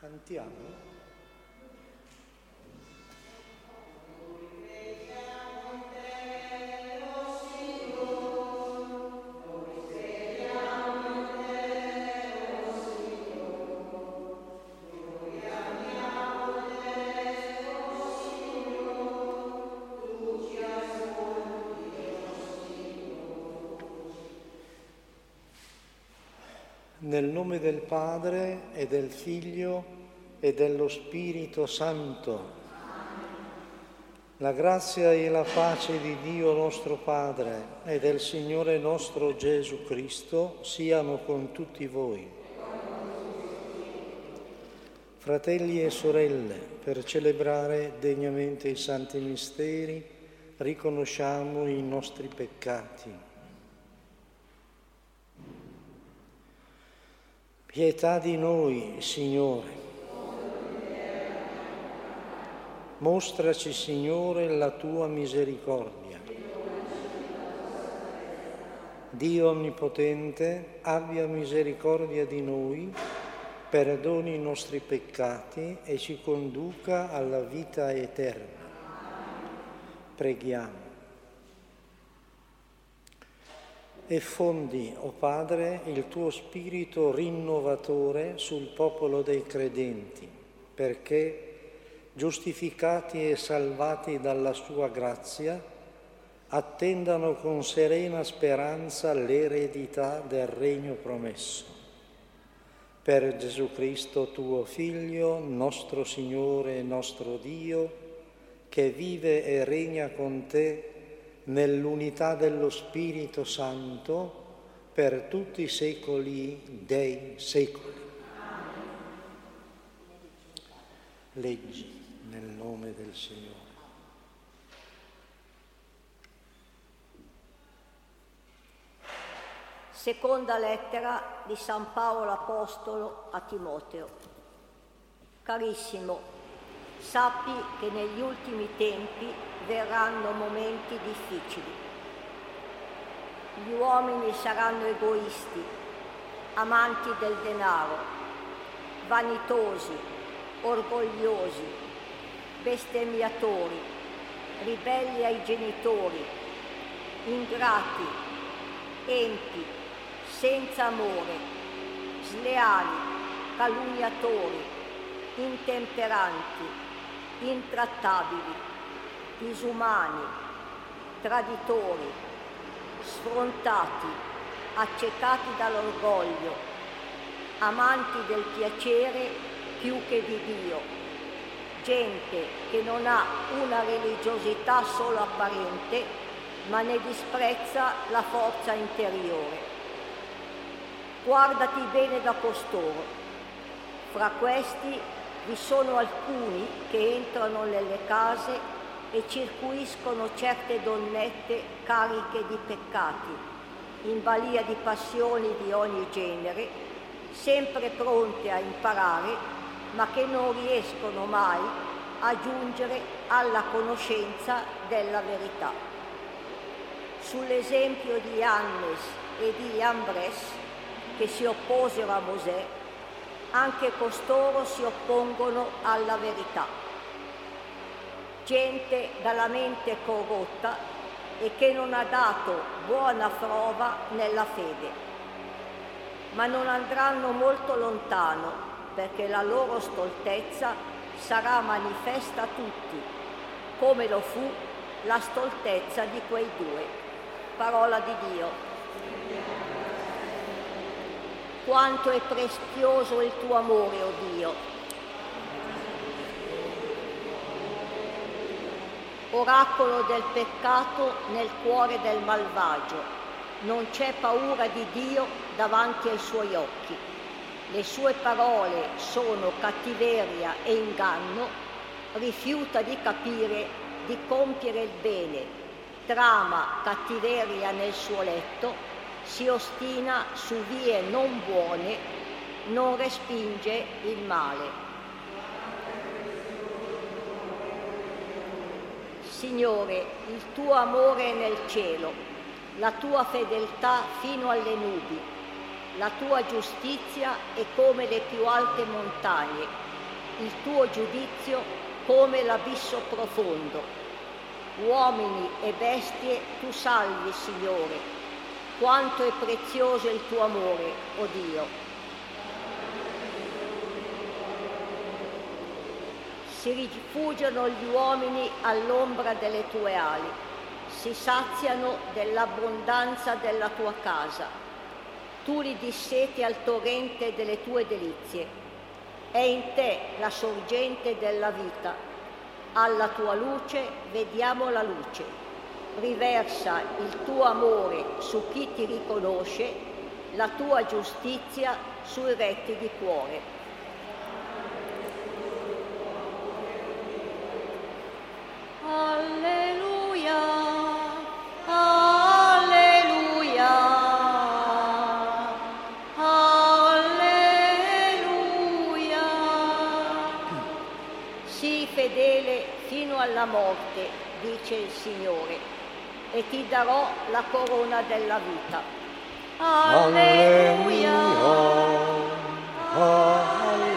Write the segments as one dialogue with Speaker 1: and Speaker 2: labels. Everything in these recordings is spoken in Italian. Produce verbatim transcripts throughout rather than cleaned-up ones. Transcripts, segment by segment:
Speaker 1: Cantiamo. Nel nome del Padre e del Figlio e dello Spirito Santo. La grazia e la pace di Dio nostro Padre e del Signore nostro Gesù Cristo siano con tutti voi. Fratelli e sorelle, per celebrare degnamente i santi misteri, riconosciamo i nostri peccati. Pietà di noi, Signore. Mostraci, Signore, la tua misericordia. Dio Onnipotente, abbia misericordia di noi, perdoni i nostri peccati e ci conduca alla vita eterna. Preghiamo. Effondi, o Padre, il tuo spirito rinnovatore sul popolo dei credenti, perché, giustificati e salvati dalla sua grazia, attendano con serena speranza l'eredità del regno promesso. Per Gesù Cristo, tuo Figlio, nostro Signore e nostro Dio, che vive e regna con te nell'unità dello Spirito Santo per tutti i secoli dei secoli. Leggi nel nome del Signore.
Speaker 2: Seconda lettera di San Paolo Apostolo a Timoteo. Carissimo, sappi che negli ultimi tempi verranno momenti difficili. Gli uomini saranno egoisti, amanti del denaro, vanitosi, orgogliosi, bestemmiatori, ribelli ai genitori, ingrati, empi, senza amore, sleali, calunniatori, intemperanti, intrattabili, disumani, traditori, sfrontati, accecati dall'orgoglio, amanti del piacere più che di Dio, gente che non ha una religiosità solo apparente, ma ne disprezza la forza interiore. Guardati bene da costoro. Fra questi vi sono alcuni che entrano nelle case e circuiscono certe donnette cariche di peccati, in balia di passioni di ogni genere, sempre pronte a imparare, ma che non riescono mai a giungere alla conoscenza della verità. Sull'esempio di Annes e di Ambres, che si opposero a Mosè, anche costoro si oppongono alla verità. Gente dalla mente corrotta e che non ha dato buona prova nella fede. Ma non andranno molto lontano, perché la loro stoltezza sarà manifesta a tutti, come lo fu la stoltezza di quei due. Parola di Dio. Quanto è prezioso il tuo amore, o Dio! Oracolo del peccato nel cuore del malvagio. Non c'è paura di Dio davanti ai suoi occhi. Le sue parole sono cattiveria e inganno. Rifiuta di capire, di compiere il bene. Trama cattiveria nel suo letto. Si ostina su vie non buone. Non respinge il male. Signore, il tuo amore è nel cielo, la tua fedeltà fino alle nubi, la tua giustizia è come le più alte montagne. il tuo giudizio come l'abisso profondo. Uomini e bestie tu salvi, Signore. Quanto è prezioso il tuo amore, o Dio. Si rifugiano gli uomini all'ombra delle tue ali, si saziano dell'abbondanza della tua casa. Tu li disseti al torrente delle tue delizie. È in te la sorgente della vita. Alla tua luce vediamo la luce. Riversa il tuo amore su chi ti riconosce, la tua giustizia sui retti di cuore. Alleluia, alleluia, alleluia. Sii fedele fino alla morte, dice il Signore, e ti darò la corona della vita. Alleluia, alleluia.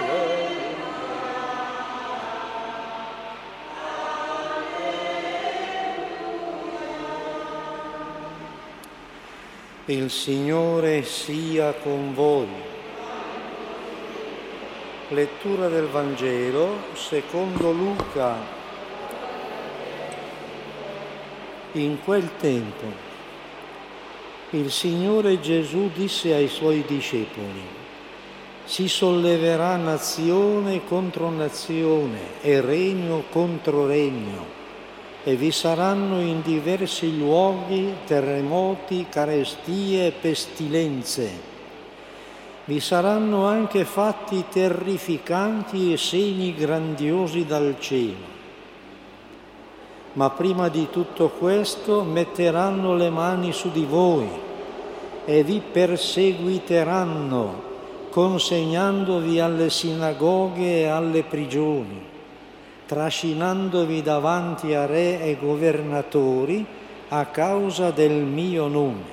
Speaker 1: Il Signore sia con voi. Lettura del Vangelo secondo Luca. In quel tempo il Signore Gesù disse ai Suoi discepoli: si solleverà nazione contro nazione e regno contro regno, e vi saranno in diversi luoghi terremoti, carestie e pestilenze. Vi saranno anche fatti terrificanti e segni grandiosi dal cielo. Ma prima di tutto questo metteranno le mani su di voi e vi perseguiteranno, consegnandovi alle sinagoghe e alle prigioni, trascinandovi davanti a re e governatori a causa del mio nome.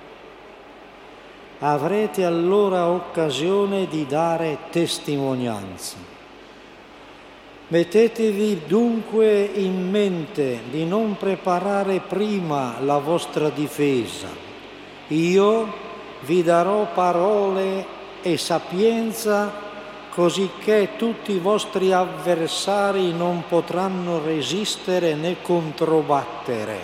Speaker 1: Avrete allora occasione di dare testimonianza. Mettetevi dunque in mente di non preparare prima la vostra difesa. Io vi darò parole e sapienza, cosicché tutti i vostri avversari non potranno resistere né controbattere.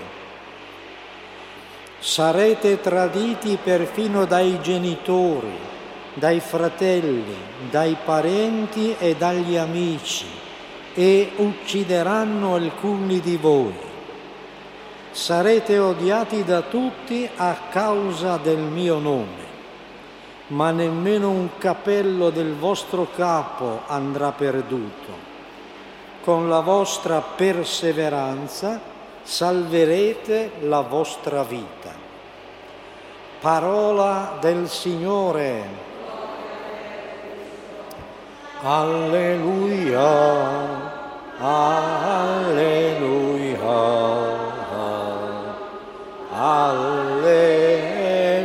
Speaker 1: Sarete traditi perfino dai genitori, dai fratelli, dai parenti e dagli amici, e uccideranno alcuni di voi. Sarete odiati da tutti a causa del mio nome, ma nemmeno un capello del vostro capo andrà perduto. Con la vostra perseveranza salverete la vostra vita. Parola del Signore. Alleluia, alleluia, alleluia.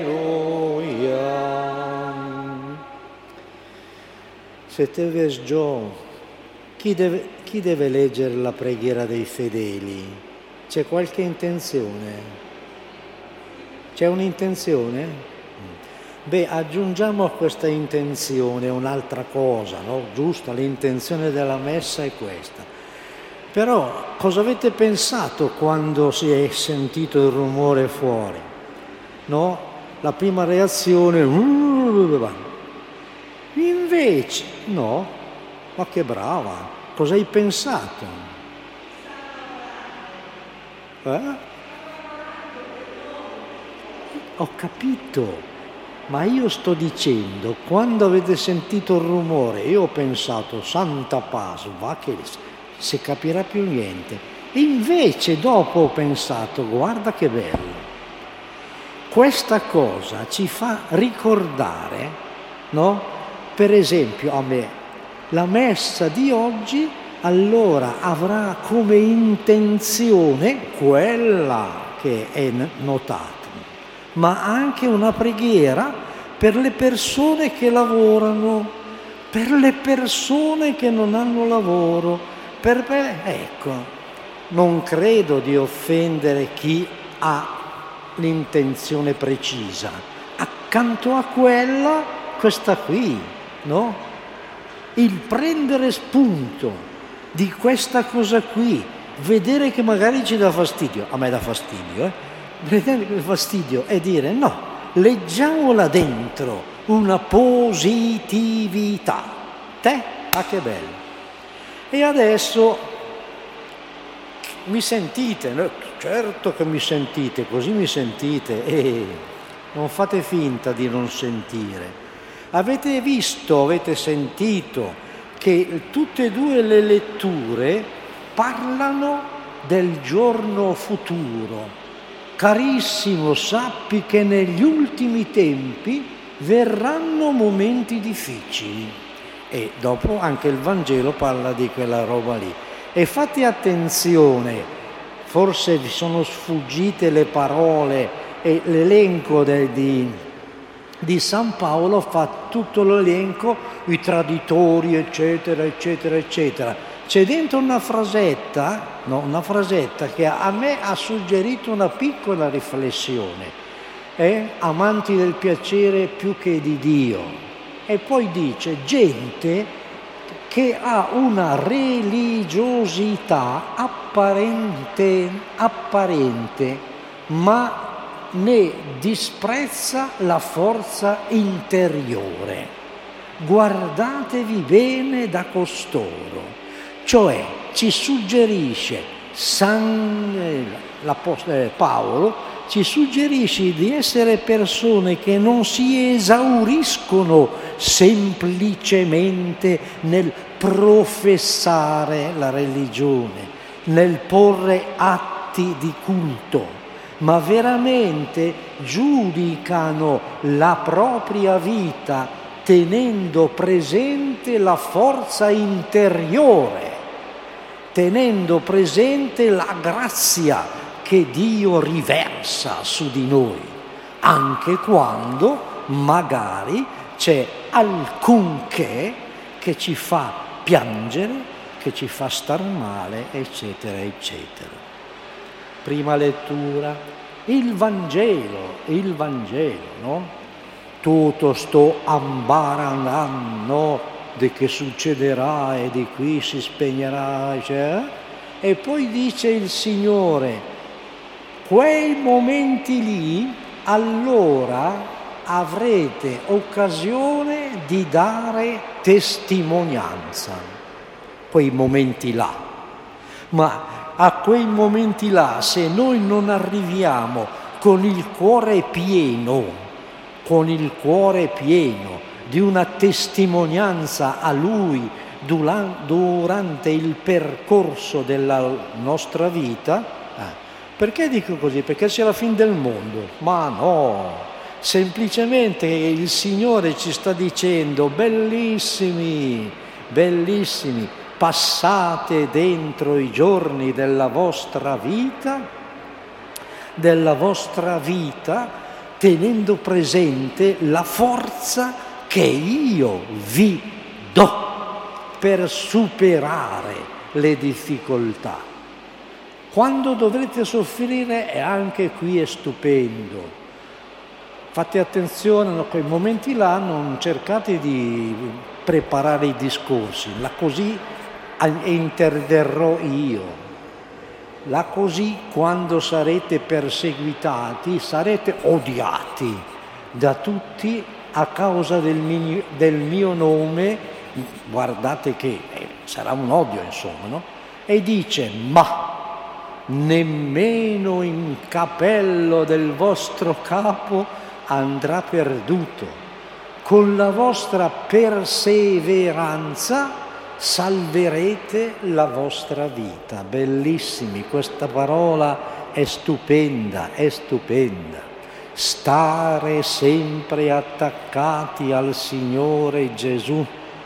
Speaker 1: Seteves Gio, chi deve, chi deve leggere la preghiera dei fedeli? C'è qualche intenzione? C'è un'intenzione? Beh, aggiungiamo a questa intenzione un'altra cosa, no? Giusta, l'intenzione della messa è questa. Però cosa avete pensato quando si è sentito il rumore fuori? No? La prima reazione, invece, no? Ma che brava! Cosa hai pensato? Eh? Ho capito. Ma io sto dicendo, quando avete sentito il rumore, io ho pensato, santa pace, va che si capirà più niente. Invece dopo ho pensato, guarda che bello. Questa cosa ci fa ricordare, no? Per esempio a me, la messa di oggi allora avrà come intenzione quella che è notata, ma anche una preghiera per le persone che lavorano, per le persone che non hanno lavoro, per me, ecco, non credo di offendere chi ha l'intenzione precisa. Accanto a quella, questa qui, no? Il prendere spunto di questa cosa qui, vedere che magari ci dà fastidio, a me dà fastidio, eh? Vedere che dà fastidio e dire no, leggiamola dentro una positività. Te? Ah, che bello. E adesso mi sentite, no? Certo che mi sentite, così mi sentite, e non fate finta di non sentire. Avete visto, avete sentito che tutte e due le letture parlano del giorno futuro. Carissimo, sappi che negli ultimi tempi verranno momenti difficili. E dopo anche il Vangelo parla di quella roba lì. E fate attenzione, forse vi sono sfuggite le parole e l'elenco de, di, di San Paolo fa tutto l'elenco, i traditori, eccetera, eccetera, eccetera. C'è dentro una frasetta, no, una frasetta che a me ha suggerito una piccola riflessione. Eh? Amanti del piacere più che di Dio. E poi dice gente che ha una religiosità apparente, apparente, ma ne disprezza la forza interiore. Guardatevi bene da costoro. Cioè ci suggerisce San l'Apostolo Paolo, ci suggerisce di essere persone che non si esauriscono semplicemente nel professare la religione, nel porre atti di culto, ma veramente giudicano la propria vita tenendo presente la forza interiore, tenendo presente la grazia che Dio riversa su di noi, anche quando magari c'è alcunché che ci fa piangere, che ci fa star male, eccetera, eccetera. Prima lettura, il Vangelo, il Vangelo, no? Tutto sto ambaranando di che succederà e di qui si spegnerà, cioè, e poi dice il Signore, quei momenti lì, allora avrete occasione di dare testimonianza, quei momenti là. Ma a quei momenti là, se noi non arriviamo con il cuore pieno, con il cuore pieno di una testimonianza a Lui durante il percorso della nostra vita, eh, perché dico così? Perché c'è la fine del mondo? Ma no, semplicemente il Signore ci sta dicendo, bellissimi, bellissimi, passate dentro i giorni della vostra vita, della vostra vita, tenendo presente la forza che io vi do per superare le difficoltà. Quando dovrete soffrire, e anche qui è stupendo. Fate attenzione a quei momenti là, non cercate di preparare i discorsi, la così interverrò io. La così quando sarete perseguitati, sarete odiati da tutti a causa del mio, del mio nome, guardate che eh, sarà un odio insomma, no? E dice, ma nemmeno in capello del vostro capo andrà perduto. Con la vostra perseveranza salverete la vostra vita. Bellissimi, questa parola è stupenda, è stupenda. Stare sempre attaccati al Signore Gesù,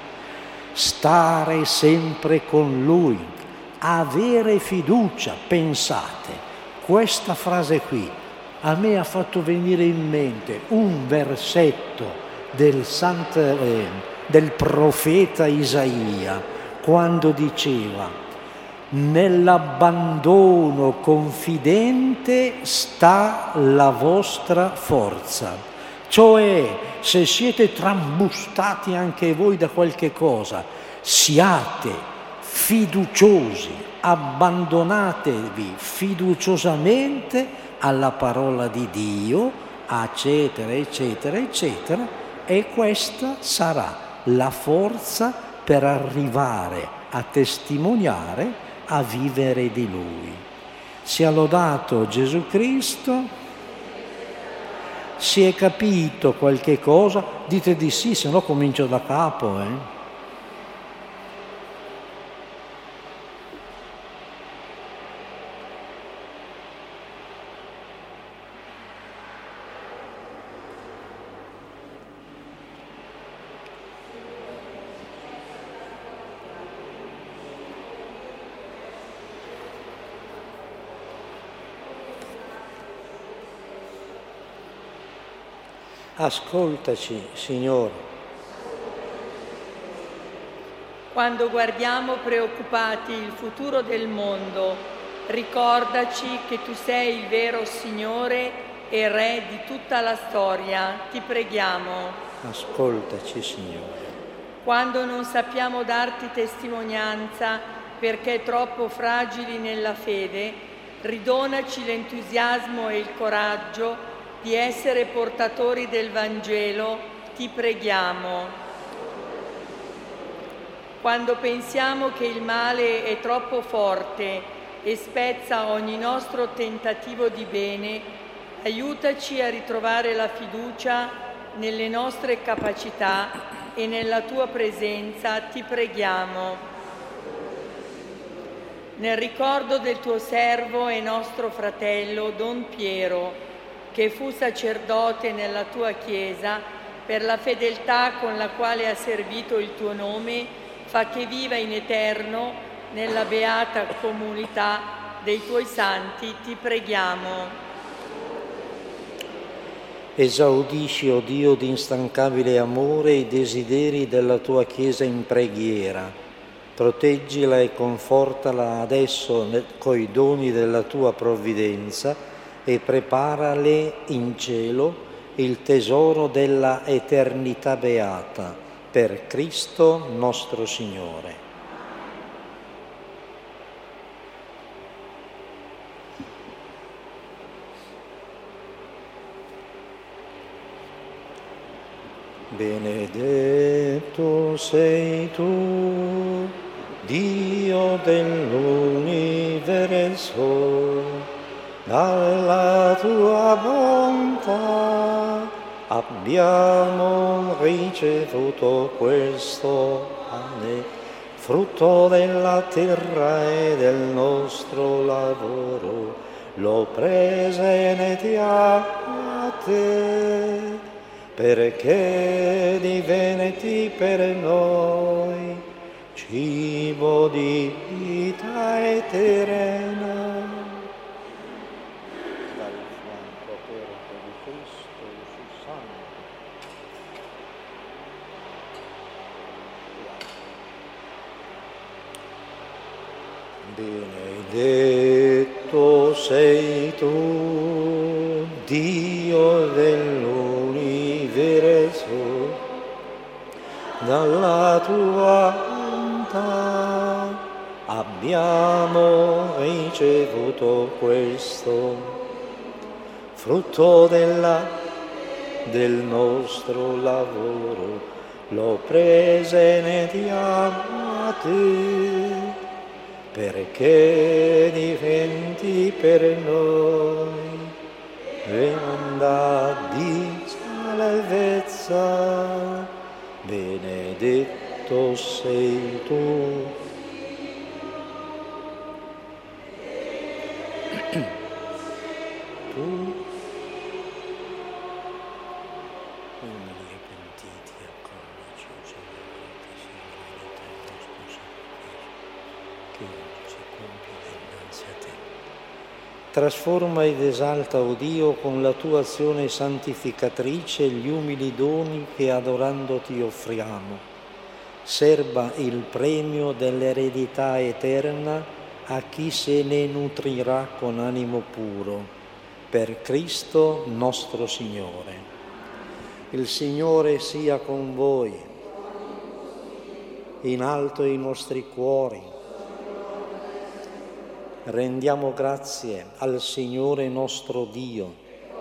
Speaker 1: stare sempre con Lui, avere fiducia. Pensate, questa frase qui a me ha fatto venire in mente un versetto del, Sant, eh, del profeta Isaia, quando diceva: nell'abbandono confidente sta la vostra forza. Cioè, se siete trambustati anche voi da qualche cosa, siate fiduciosi, abbandonatevi fiduciosamente alla parola di Dio, eccetera, eccetera, eccetera, e questa sarà la forza per arrivare a testimoniare, a vivere di Lui. Sia lodato Gesù Cristo. Si è capito qualche cosa? Dite di sì, se no comincio da capo, eh? Ascoltaci, Signore.
Speaker 3: Quando guardiamo preoccupati il futuro del mondo, ricordaci che tu sei il vero Signore e Re di tutta la storia. Ti preghiamo.
Speaker 1: Ascoltaci, Signore.
Speaker 3: Quando non sappiamo darti testimonianza perché troppo fragili nella fede, ridonaci l'entusiasmo e il coraggio di essere portatori del Vangelo, ti preghiamo. Quando pensiamo che il male è troppo forte e spezza ogni nostro tentativo di bene, aiutaci a ritrovare la fiducia nelle nostre capacità e nella tua presenza, ti preghiamo. Nel ricordo del tuo servo e nostro fratello Don Piero, che fu sacerdote nella tua Chiesa, per la fedeltà con la quale ha servito il tuo nome, fa che viva in eterno nella beata comunità dei tuoi santi, ti preghiamo.
Speaker 1: Esaudisci, o Dio di instancabile amore, i desideri della tua Chiesa in preghiera. Proteggila e confortala adesso coi doni della tua provvidenza e preparale in cielo il tesoro della eternità beata, per Cristo nostro Signore. Benedetto sei tu, Dio dell'universo, dalla tua bontà abbiamo ricevuto questo pane, frutto della terra e del nostro lavoro. Lo presentiamo a te, perché diventi per noi cibo di vita eterna. Benedetto sei tu, Dio dell'universo, dalla tua bontà abbiamo ricevuto questo, frutto della, del nostro lavoro, lo presentiamo a te, perché diventi per noi onda di salvezza. Benedetto sei tu. Tu trasforma ed esalta, o Dio, con la tua azione santificatrice gli umili doni che adorando ti offriamo. serba il premio dell'eredità eterna a chi se ne nutrirà con animo puro, per Cristo nostro Signore. Il Signore sia con voi, in alto i nostri cuori. Rendiamo grazie al Signore nostro Dio.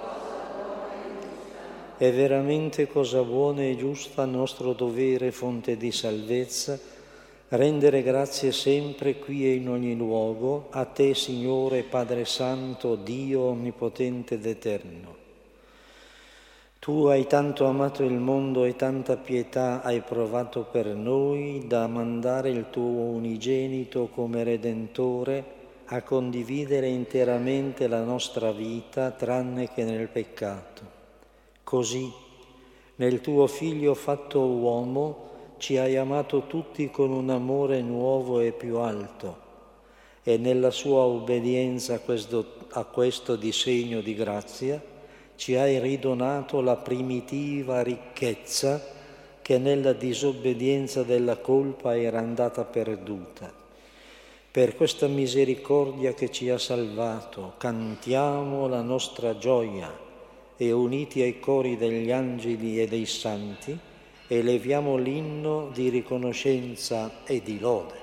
Speaker 1: È veramente cosa buona e giusta, nostro dovere, fonte di salvezza, rendere grazie sempre qui e in ogni luogo a Te, Signore Padre Santo, Dio onnipotente ed eterno. Tu hai tanto amato il mondo e tanta pietà hai provato per noi da mandare il Tuo unigenito come Redentore a condividere interamente la nostra vita, tranne che nel peccato. Così, nel Tuo Figlio fatto uomo, ci hai amato tutti con un amore nuovo e più alto, e nella Sua obbedienza a questo, a questo disegno di grazia ci hai ridonato la primitiva ricchezza che nella disobbedienza della colpa era andata perduta. Per questa misericordia che ci ha salvato, cantiamo la nostra gioia e uniti ai cori degli angeli e dei santi, eleviamo l'inno di riconoscenza e di lode.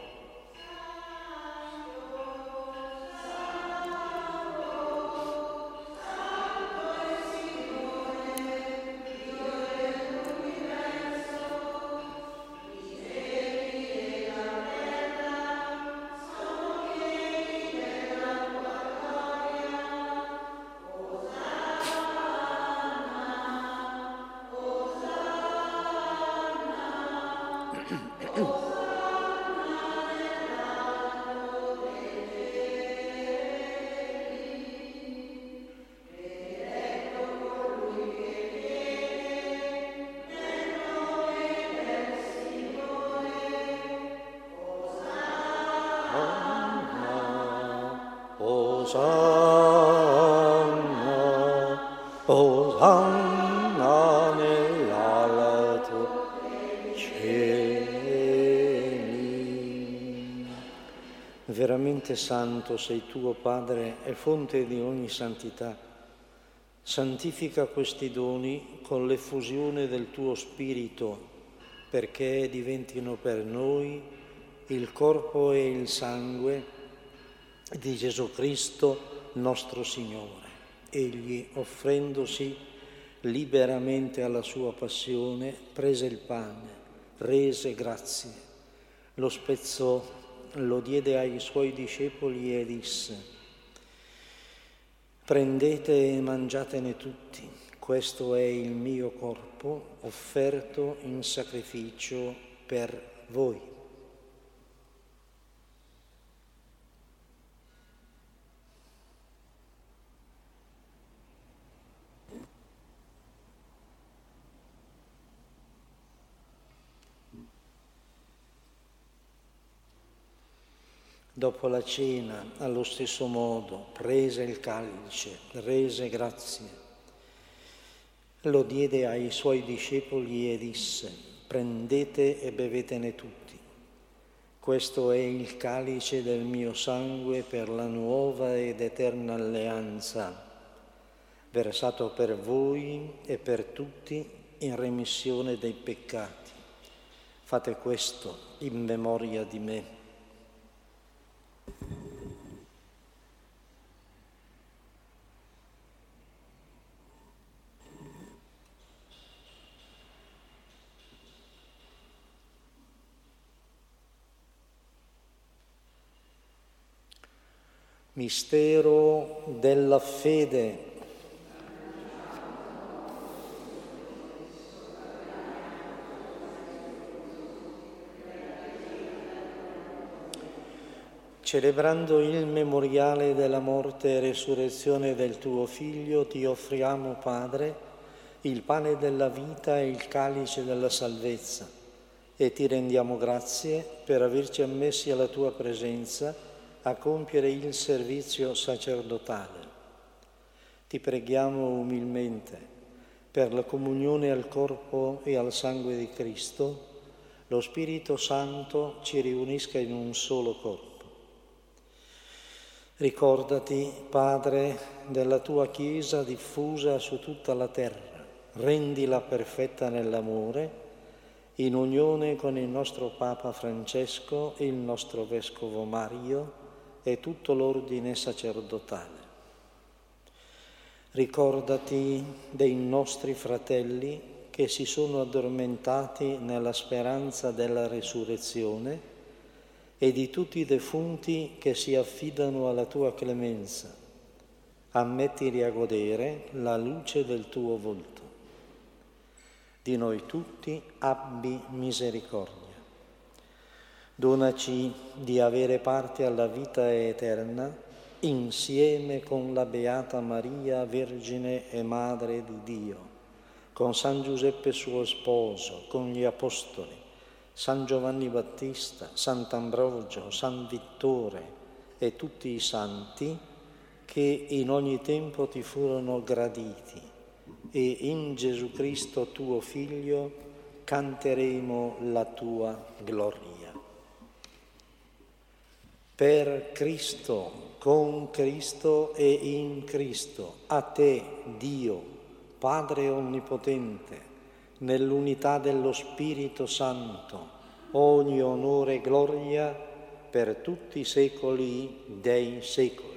Speaker 1: Osanna, Osanna nell'alto cieli. Veramente santo sei tu, o Padre, e fonte di ogni santità. Santifica questi doni con l'effusione del tuo Spirito, perché diventino per noi il corpo e il sangue di Gesù Cristo nostro Signore. Egli, offrendosi liberamente alla sua passione, prese il pane, rese grazie, lo spezzò, lo diede ai suoi discepoli e disse: prendete e mangiatene tutti, questo è il mio corpo offerto in sacrificio per voi. Dopo la cena, allo stesso modo, prese il calice, rese grazie, lo diede ai suoi discepoli e disse: prendete e bevetene tutti. Questo è il calice del mio sangue per la nuova ed eterna alleanza, versato per voi e per tutti in remissione dei peccati. Fate questo in memoria di me. Mistero della fede. Celebrando il memoriale della morte e resurrezione del tuo Figlio, ti offriamo, Padre, il pane della vita e il calice della salvezza, e ti rendiamo grazie per averci ammessi alla tua presenza a compiere il servizio sacerdotale. Ti preghiamo umilmente per la comunione al corpo e al sangue di Cristo, lo Spirito Santo ci riunisca in un solo corpo. Ricordati, Padre, della tua Chiesa diffusa su tutta la terra, rendila perfetta nell'amore, in unione con il nostro Papa Francesco, il nostro Vescovo Mario e tutto l'ordine sacerdotale. Ricordati dei nostri fratelli che si sono addormentati nella speranza della resurrezione e di tutti i defunti che si affidano alla tua clemenza. Ammettili a godere la luce del tuo volto. Di noi tutti abbi misericordia. Donaci di avere parte alla vita eterna insieme con la Beata Maria, Vergine e Madre di Dio, con San Giuseppe suo sposo, con gli Apostoli, San Giovanni Battista, Sant'Ambrogio, San Vittore e tutti i santi che in ogni tempo ti furono graditi, e in Gesù Cristo tuo Figlio canteremo la tua gloria. Per Cristo, con Cristo e in Cristo, a te, Dio, Padre Onnipotente, nell'unità dello Spirito Santo, ogni onore e gloria per tutti i secoli dei secoli.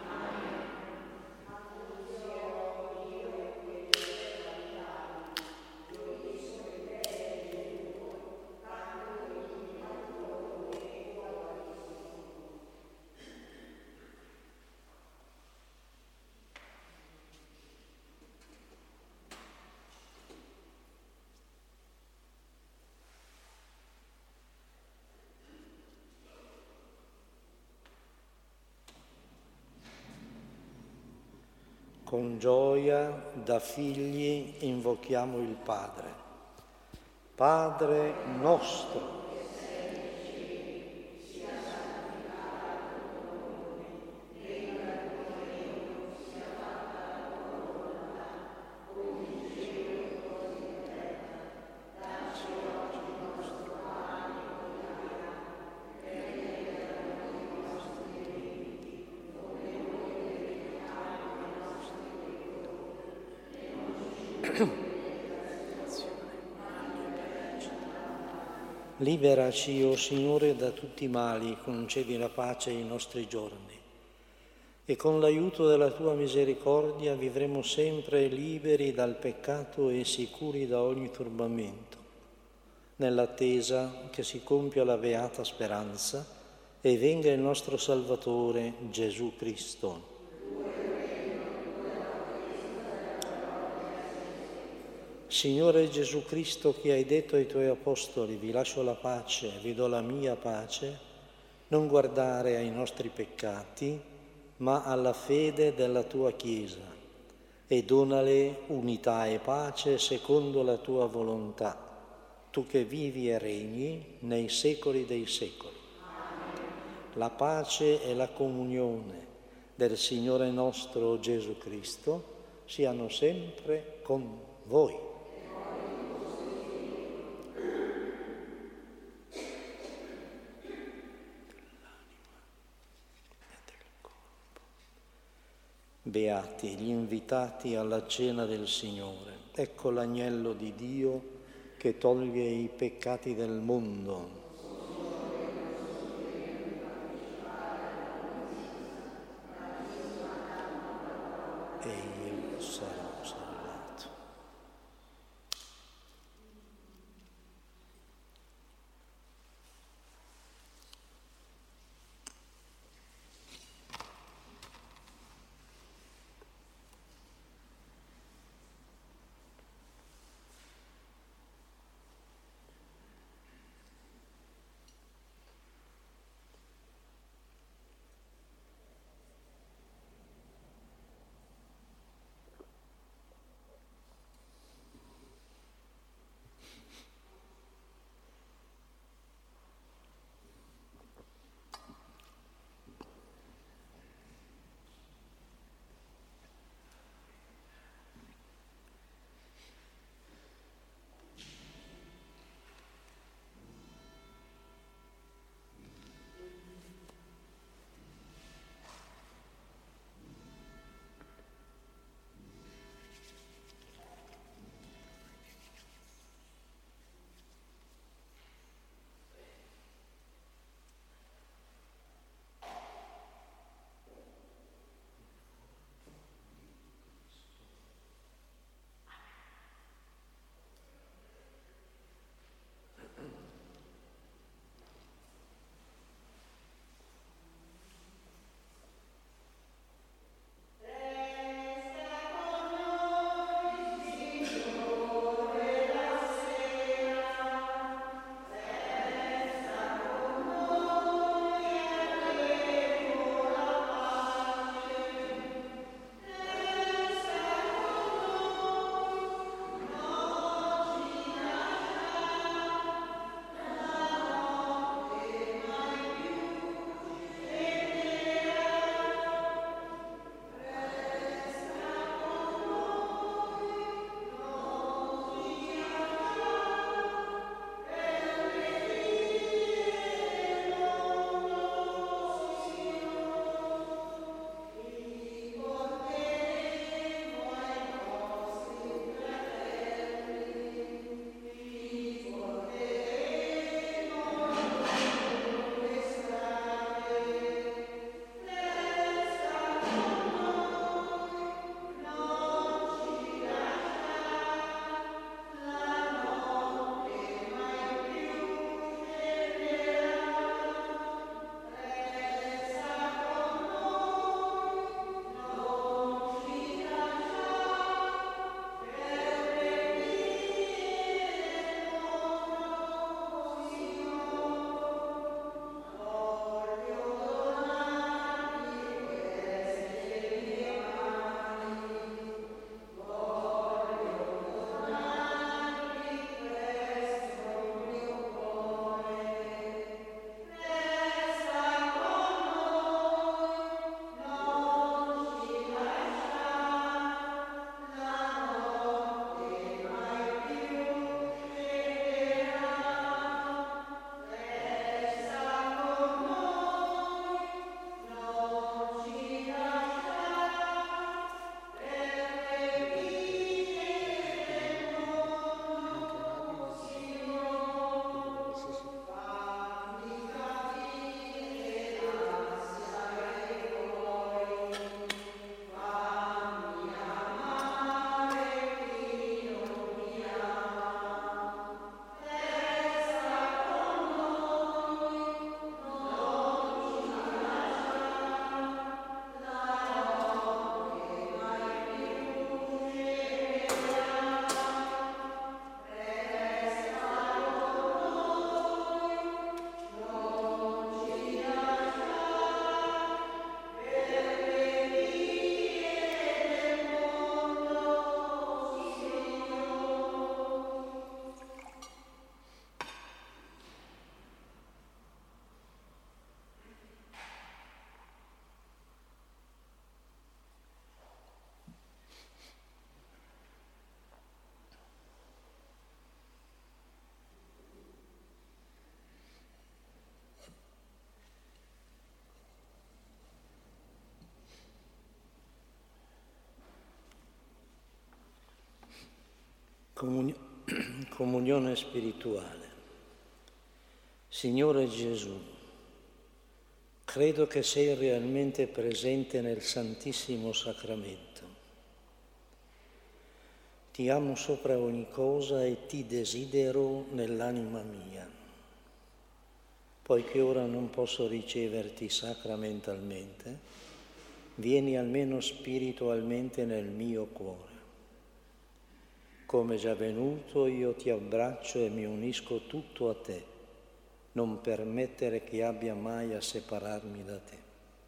Speaker 1: Con gioia da figli invochiamo il Padre. Padre nostro, liberaci, o Signore, da tutti i mali, concedi la pace ai nostri giorni, e con l'aiuto della tua misericordia vivremo sempre liberi dal peccato e sicuri da ogni turbamento, nell'attesa che si compia la beata speranza e venga il nostro Salvatore Gesù Cristo. Signore Gesù Cristo, che hai detto ai tuoi apostoli: vi lascio la pace, vi do la mia pace, non guardare ai nostri peccati, ma alla fede della tua Chiesa, e donale unità e pace secondo la tua volontà, tu che vivi e regni nei secoli dei secoli. La pace e la comunione del Signore nostro Gesù Cristo siano sempre con voi. Beati gli invitati alla cena del Signore. Ecco l'agnello di Dio che toglie i peccati del mondo. E io sarò salvato. Comunio- comunione spirituale. Signore Gesù, credo che sei realmente presente nel Santissimo Sacramento. Ti amo sopra ogni cosa e ti desidero nell'anima mia. Poiché ora non posso riceverti sacramentalmente, vieni almeno spiritualmente nel mio cuore. Come già venuto, io ti abbraccio e mi unisco tutto a te. Non permettere che abbia mai a separarmi da te.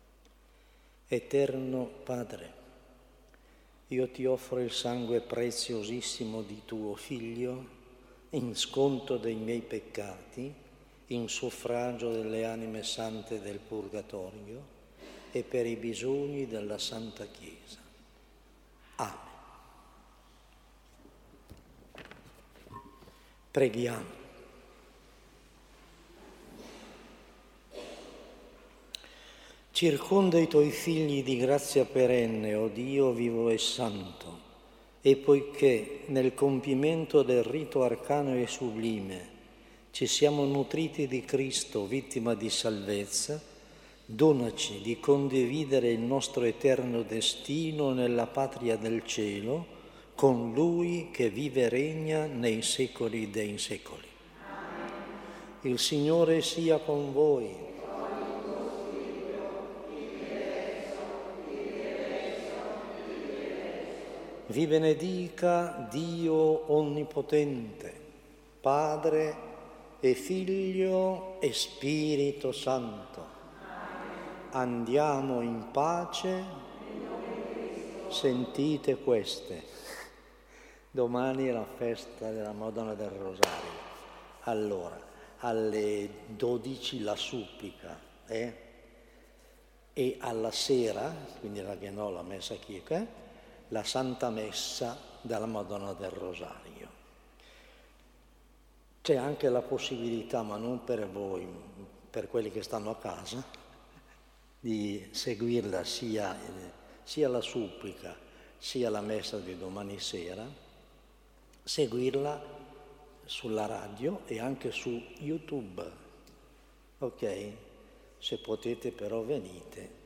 Speaker 1: Eterno Padre, io ti offro il sangue preziosissimo di tuo Figlio in sconto dei miei peccati, in suffragio delle anime sante del Purgatorio e per i bisogni della Santa Chiesa. Amen. Preghiamo. Circonda i tuoi figli di grazia perenne, o Dio vivo e santo, e poiché nel compimento del rito arcano e sublime ci siamo nutriti di Cristo, vittima di salvezza, donaci di condividere il nostro eterno destino nella patria del cielo, con Lui che vive e regna nei secoli dei secoli. Amen. Il Signore sia con voi. Vi benedica Dio Onnipotente, Padre e Figlio e Spirito Santo. Andiamo in pace. Sentite queste. Domani è la festa della Madonna del Rosario. Allora, alle dodici la supplica, eh? E alla sera, quindi la che no, la messa chiesa, la Santa Messa della Madonna del Rosario. C'è anche la possibilità, ma non per voi, per quelli che stanno a casa, di seguirla sia, sia la supplica sia la messa di domani sera, seguirla sulla radio e anche su YouTube. Ok? Se potete però venite.